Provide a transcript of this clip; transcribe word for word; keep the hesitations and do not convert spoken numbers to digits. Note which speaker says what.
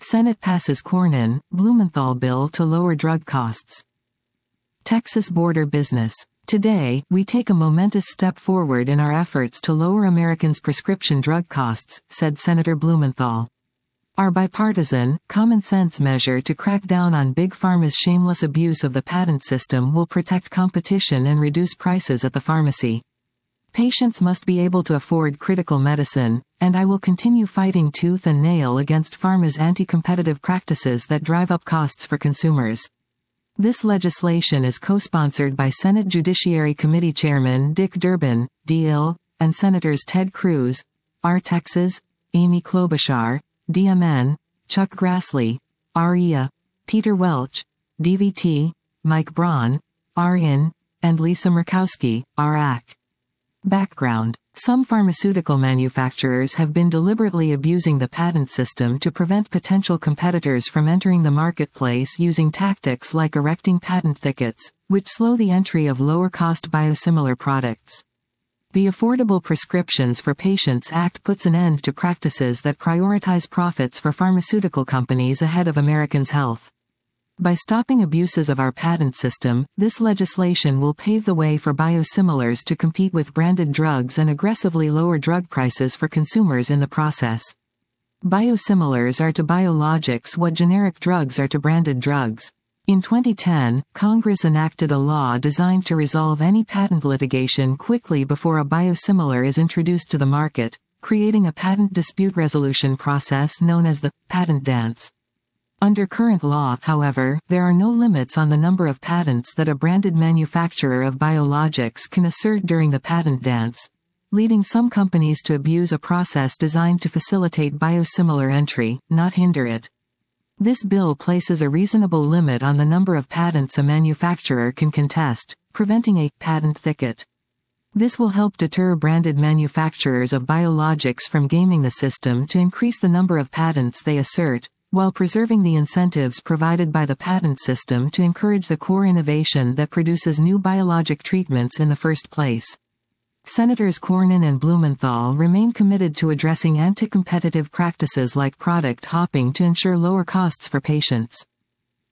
Speaker 1: Senate passes Cornyn-Blumenthal bill to lower drug costs. Texas border business. Today, we take a momentous step forward in our efforts to lower Americans' prescription drug costs, said Senator Blumenthal. Our bipartisan, common-sense measure to crack down on Big Pharma's shameless abuse of the patent system will protect competition and reduce prices at the pharmacy. Patients must be able to afford critical medicine, and I will continue fighting tooth and nail against pharma's anti-competitive practices that drive up costs for consumers. This legislation is co-sponsored by Senate Judiciary Committee Chairman Dick Durbin, D L, and Senators Ted Cruz, R. Texas, Amy Klobuchar, D M N, Chuck Grassley, R I A, Peter Welch, D V T, Mike Braun, R N, and Lisa Murkowski, R A C. Background. Some pharmaceutical manufacturers have been deliberately abusing the patent system to prevent potential competitors from entering the marketplace using tactics like erecting patent thickets, which slow the entry of lower-cost biosimilar products. The Affordable Prescriptions for Patients Act puts an end to practices that prioritize profits for pharmaceutical companies ahead of Americans' health. By stopping abuses of our patent system, this legislation will pave the way for biosimilars to compete with branded drugs and aggressively lower drug prices for consumers in the process. Biosimilars are to biologics what generic drugs are to branded drugs. In twenty ten, Congress enacted a law designed to resolve any patent litigation quickly before a biosimilar is introduced to the market, creating a patent dispute resolution process known as the patent dance. Under current law, however, there are no limits on the number of patents that a branded manufacturer of biologics can assert during the patent dance, leading some companies to abuse a process designed to facilitate biosimilar entry, not hinder it. This bill places a reasonable limit on the number of patents a manufacturer can contest, preventing a patent thicket. This will help deter branded manufacturers of biologics from gaming the system to increase the number of patents they assert, while preserving the incentives provided by the patent system to encourage the core innovation that produces new biologic treatments in the first place. Senators Cornyn and Blumenthal remain committed to addressing anti-competitive practices like product hopping to ensure lower costs for patients.